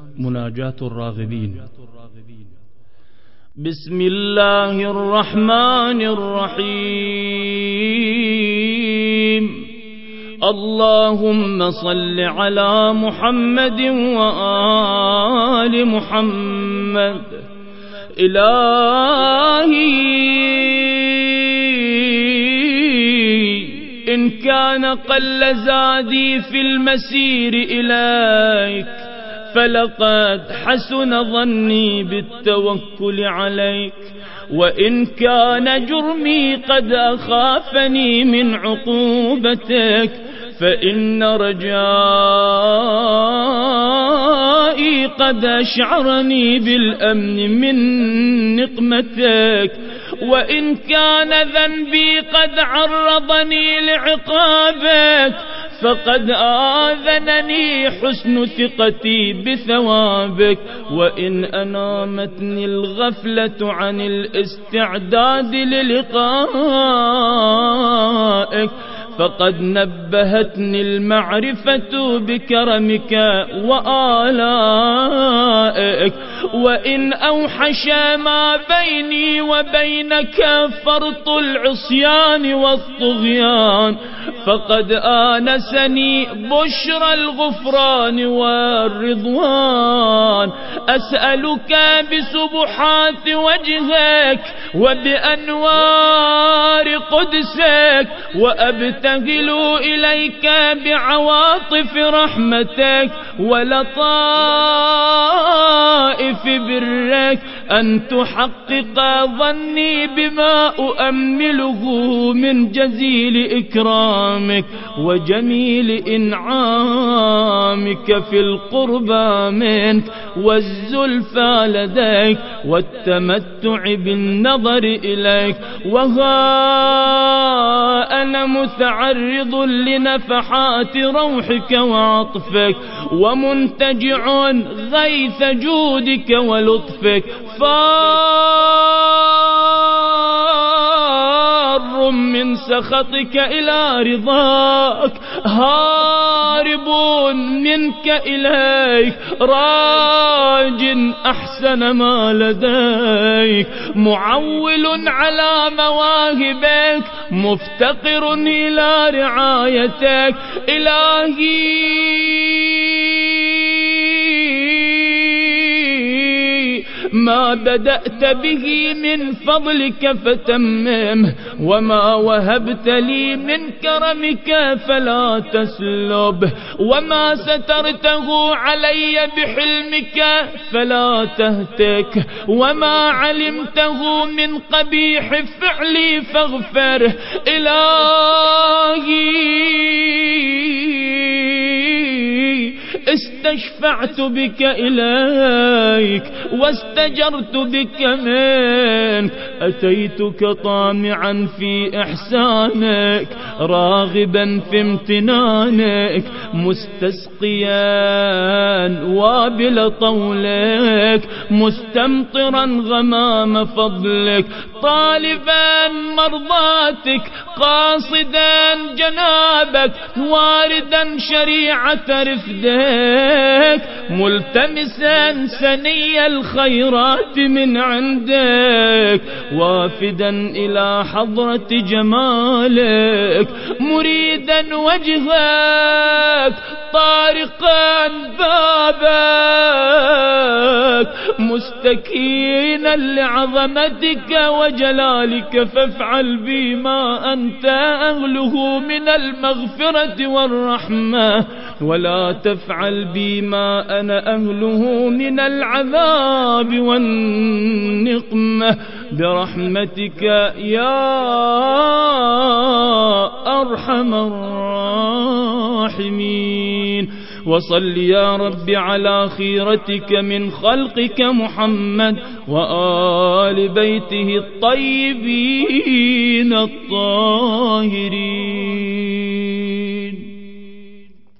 مناجاة الراغبين. بسم الله الرحمن الرحيم. اللهم صل على محمد وآل محمد. إلهي إن كان قل زادي في المسير إليك فلقد حسن ظني بالتوكل عليك، وإن كان جرمي قد أخافني من عقوبتك فإن رجائي قد أشعرني بالأمن من نقمتك، وإن كان ذنبي قد عرضني لعقابك فقد آذنني حسن ثقتي بثوابك، وإن أنامتني الغفلة عن الاستعداد للقائك فقد نبهتني المعرفة بكرمك وآلائك، وإن أوحش ما بيني وبينك فرط العصيان والطغيان فقد آنسني بشرى الغفران والرضوان. أسألك بسبحات وجهك وبأنوار قدسك، وأبتهل إليك بعواطف رحمتك ولطائف برك أن تحقق ظني بما أؤمله من جزيل إكرامك وجميل إنعامك في القربى منك والزلفى لديك والتمتع بالنظر إليك. وها أنا متعرض لنفحات روحك وعطفك ومنتجع غيث جودك ولطفك، فار من سخطك إلى رضاك، هارب منك إليك، راج أحسن ما لديك، معول على مواهبك، مفتقر إلى رعايتك. إلهي ما بدأت به من فضلك فتممه، وما وهبت لي من كرمك فلا تسلبه، وما سترته علي بحلمك فلا تهتك، وما علمته من قبيح فعلي فاغفره. إلهي استشفعت بك إليك واستجرت بك منك، أتيتك طامعا في إحسانك راغبا في امتنانك، مستسقيا وابل طولك، مستمطرا غمام فضلك، طالبا مرضاتك، قاصدا جنابك، واردا شريعة رفدك، ملتمسا سني الخيرات من عندك، وافدا إلى حضرة جمالك، مريدا وجهك، طارقا بابك، مستكينا لعظمتك وجلالك، فافعل بي ما أنت أهله من المغفرة والرحمة، ولا تفعل بي ما أنا أهله من العذاب والنقمة، برحمتك يا أرحم الراحمين. وصل يا رب على خيرتك من خلقك محمد وآل بيته الطيبين الطاهرين.